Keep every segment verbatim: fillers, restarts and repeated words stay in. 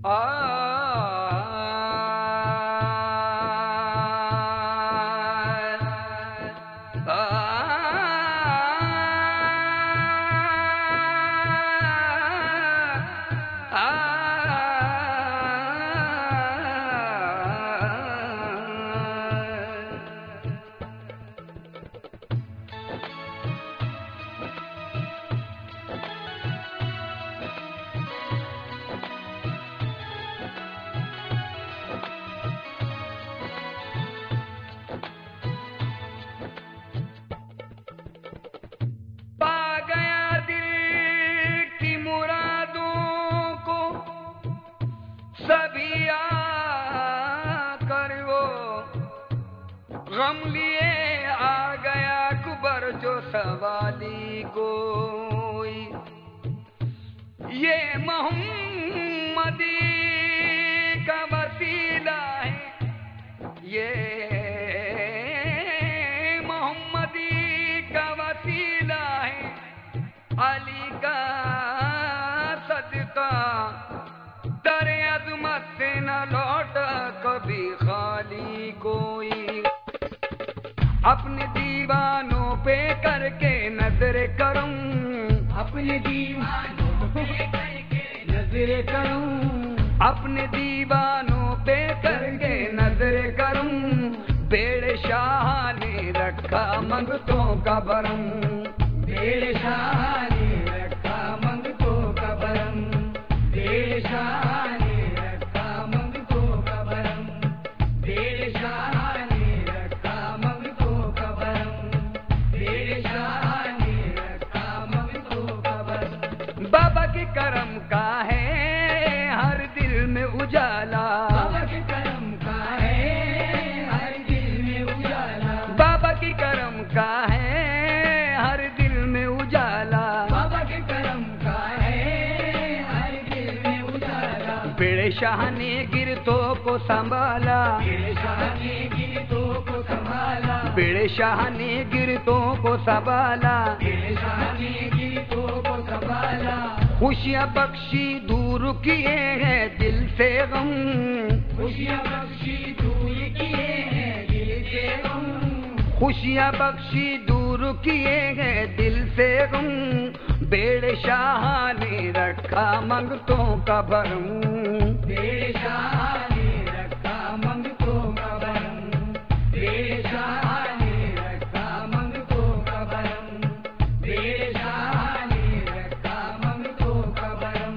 غم لیے آ گیا اکبر جو سوالی کوئی، یہ محمدی کا وسیلہ ہے، یہ محمدی کا وسیلہ ہے، علی کا صدقہ در عظمت سے نہ لوٹا کبھی خالی کوئی، اپنے دیوانوں پہ کر کے نظر کرم، اپنے دیوانوں پہ کر کے نظر کرم، اپنے دیوانوں پہ کر کے نظر کرم، بیڑ شاہ نے رکھا منگتوں کا بھرم، بیڑ شاہ نے رکھا منگتوں کا بھرم، بیڑ شاہ نے رکھا منگتوں کا بھرم، بیڑ شاہ بابا کے کرم کا ہے ہر دل میں اجالا، بابا کے کرم کا ہے ہر دل میں اجالا، بابا کے کرم کا ہے ہر دل میں اجالا، بابا کے کرم کا ہے ہر دل میں اجالا، بیڑے شاہ نے گرتوں کو سنبھالا، بیڑے شاہ نے گرتوں کو سنبھالا، بیڑے شاہ نے گرتوں کو سنبھالا، بیڑے شاہ نے گرتوں کو سنبھالا، خوشیاں بخشی دور کیے ہیں دل سے غم، خوشیاں بخشی دور کیے ہیں دل سے غم، خوشیاں بخشی دور کیے ہیں دل سے غم، بیڑ شاہ نے رکھا منگتوں کا بھرم، بیڑ شاہ نے رکھا منگتوں کا بھرم، بیڑ شاہ نے رکھا منگتوں کا بھرم، بیڑ شاہ نے رکھا منگتوں کا بھرم۔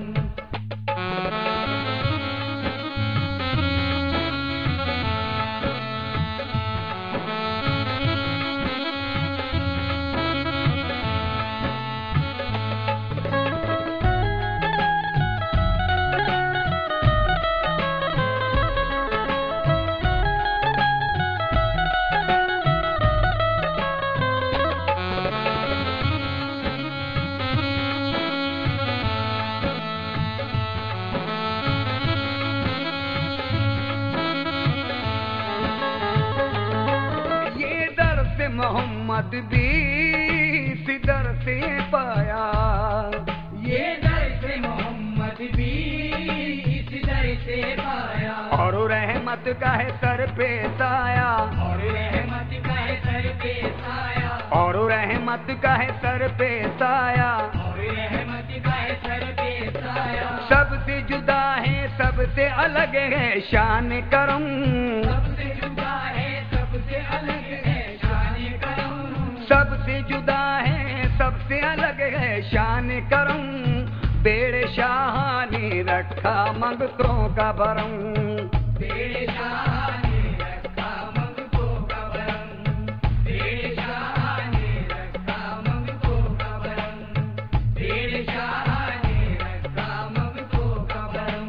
محمد بھی اسی در سے پایا، یہ در سے محمد بھی اسی در سے پایا، اور رحمت کا ہے سر پہ سایہ، اور رحمت کا ہے سر پہ سایہ، اور رحمت کا ہے سر پہ سایہ، اور رحمت کا ہے سر پہ سایہ، سب سے جدا ہے سب سے الگ ہے شان کرم، سب سے جدا ہے سب سے الگ ہے شان کرم، سب سے جدا ہے سب سے الگ ہے شان کرم، بیڑ شاہ نے رکھا منگتوں کا بھرم، بیڑ شاہ نے رکھا منگتوں کا بھرم، بیڑ شاہ نے رکھا منگتوں کا بھرم، بیڑ شاہ نے رکھا منگتوں کا بھرم۔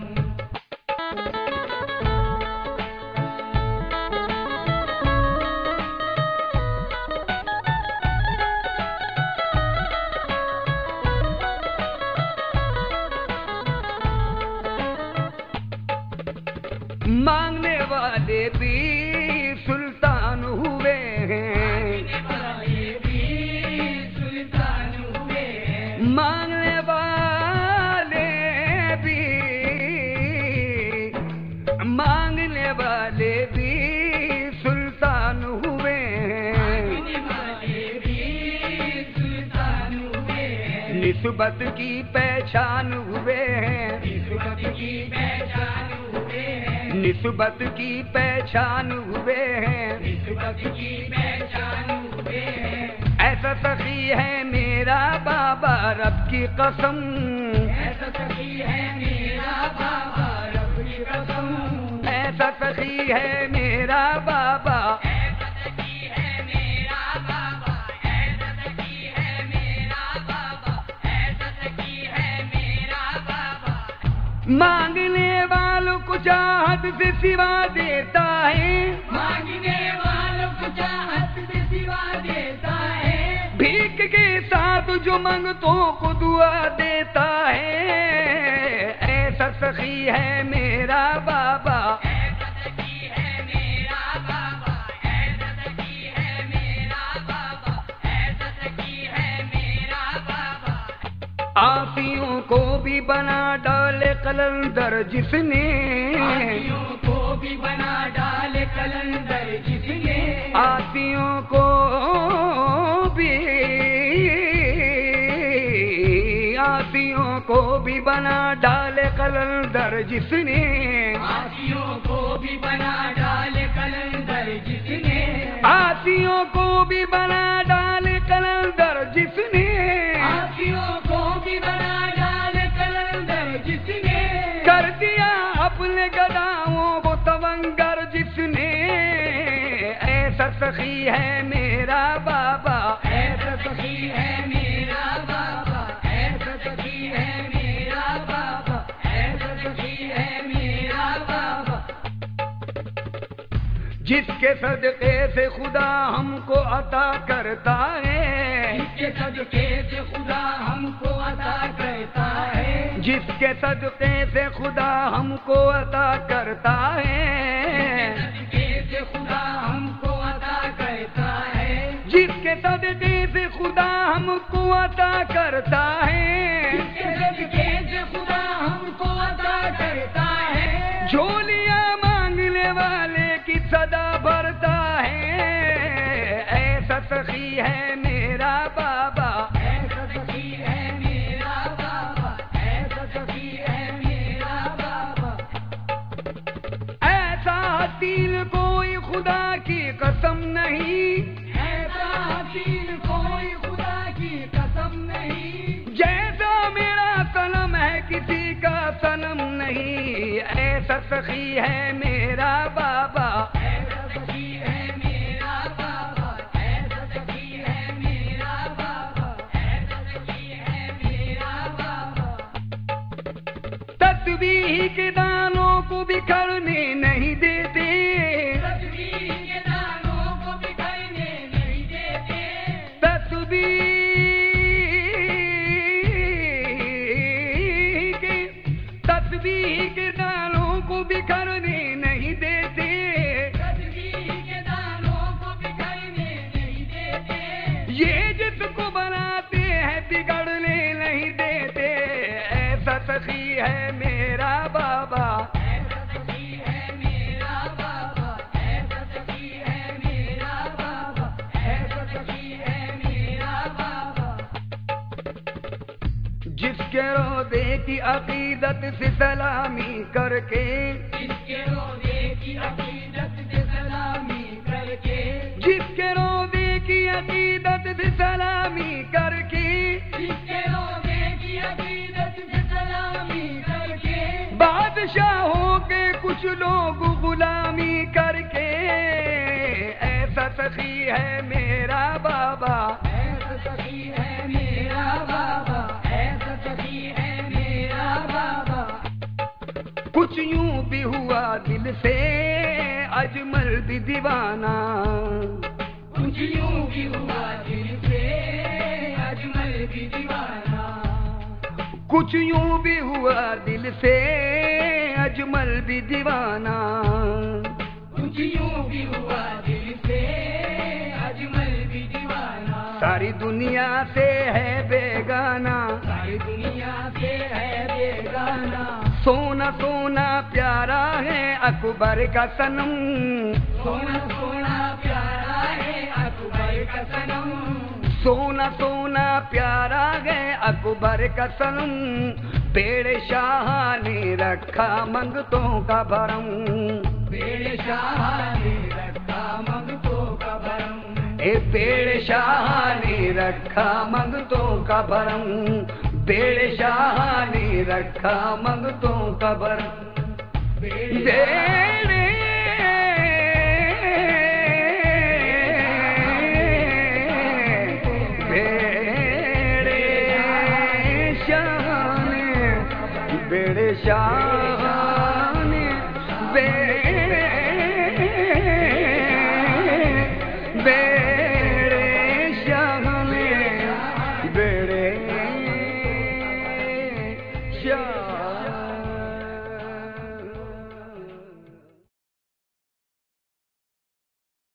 مانگنے والے بھی سلطان ہوئے ہیں، مانگنے والے بھی سلطان ہوئے ہیں، مانگنے والے بھی نسبت کی پہچان ہوئے ہیں، نسبت کی پہچان ہوئے ہیں، نسبت کی پہچان ہوئے ہیں، نسبت کی پہچان ہوئے ہیں۔ ایسا سخی ہے میرا بابا رب کی قسم، ایسا سخی ہے میرا بابا رب کی قسم، ایسا سخی ہے میرا بابا، ایسا سخی ہے میرا بابا، ایسا سخی ہے میرا بابا، ایسا سخی ہے میرا بابا۔ مانگنے والوں کو چاہت سے سوا دیتا ہے، مانگنے والوں کو چاہت سے سوا دیتا ہے، بھیک کے ساتھ جو منگتوں کو دعا دیتا ہے، ایسا سخی ہے میرا بابا، ایسا سخی ہے میرا بابا، ایسا سخی ہے میرا بابا، ایسا سخی ہے میرا بابا۔ آسیوں کو بھی بنا ڈالے قلندر جس نے، آسیوں کو بھی بنا ڈالے قلندر جس نے، آسیوں کو بھی، آسیوں کو بھی بنا ڈالے قلندر جس نے، آسیوں کو بھی بنا ڈالے قلندر جس نے، آسیوں کو بھی بنا ڈالے قلندر جس نے، آسیوں کو بھی بنا ڈالے قلندر جس نے، کر دیا اپنے گداؤں کو تونگر جس نے، ایسا سخی ہے میرا بابا، ایسا سخی ہے میرا بابا، ایسا سخی ہے میرا بابا، ایسا سخی ہے میرا بابا۔ جس کے صدقے سے خدا ہم کو عطا کرتا ہے، جس کے صدقے سے خدا ہم کو عطا کرتا ہے، جس کے صدقے سے خدا ہم کو عطا کرتا ہے، صدقے سے خدا ہم کو عطا کرتا ہے، جس کے صدقے سے خدا ہم کو عطا کرتا ہے، جس کے صدقے سے خدا ہم کو عطا کرتا ہے، جھولیاں مانگنے والے کی صدا بھرتا ہے، ایسا سخی ہے میرا بابا، ایسا سخی ہے میرا بابا، ایسا سخی ہے میرا بابا۔ ایسا حسین کوئی خدا کی قسم نہیں، ایسا حسین کوئی خدا کی قسم نہیں، جیسا میرا صنم ہے کسی کا صنم نہیں، ایسا سخی ہے میرا بابا، ایسا سخی ہے میرا بابا، ایسا سخی ہے میرا بابا، ایسا سخی ہے میرا بابا۔ تسبیح کے دانوں کو بکھرنے نہیں دیتے، تسبیح کے دانوں کو بکھرنے نہیں دیتے، تسبیح کے، تسبیح کے دانوں کو بکھرنے نہیں دیتے، تسبیح کے دانوں کو بکھرنے نہیں دیتے، یہ جس کو بناتے ہیں بگڑنے نہیں دیتے، ایسا سخی ہے میرا بابا، ایسا سخی ہے میرا بابا، ایسا سخی ہے میرا بابا، ایسا سخی ہے میرا بابا۔ جس کے روزے کی عقیدت سے سلامی کر کے، جس کے روزے کی عقیدت سے سلامی کر کے، جس کے روزے کی عقیدت سے سلامی کر کے، جس کے روزے کی عقیدت سے سلامی کر کے، بادشاہوں کے کچھ لوگ غلامی کر کے، ایسا سخی ہے میرا بابا، ایسا سخی ہے میرا بابا، ایسا سخی ہے میرا بابا۔ کچھ یوں بھی ہوا دل سے اجمل بھی دیوانہ، کچھ یوں بھی ہوا دل سے اجمل بھی دیوانہ، کچھ یوں بھی ہوا دل سے اجمل بھی دیوانہ، کچھ یوں بھی ہوا دل سے اجمل بھی دیوانہ، ساری دنیا سے ہے بیگانہ، ساری دنیا سے ہے بیگانہ، سونا سونا پیارا ہے اکبر کا صنم، سونا سونا پیارا ہے اکبر کا صنم، سونا سونا پیارا گئے اکبر کا سنم، بیڑے شاہ نے رکھا منگتوں کا بھرم، بیڑے شاہ نے رکھا منگتوں کا بھرم، اے بیڑے شاہ نے رکھا منگتوں کا بھرم، بیڑے شاہ نے رکھا منگتوں کا بھرم، بیڑے بیڑے شاہ نے بیڑے شاہ نے بیڑے شاہ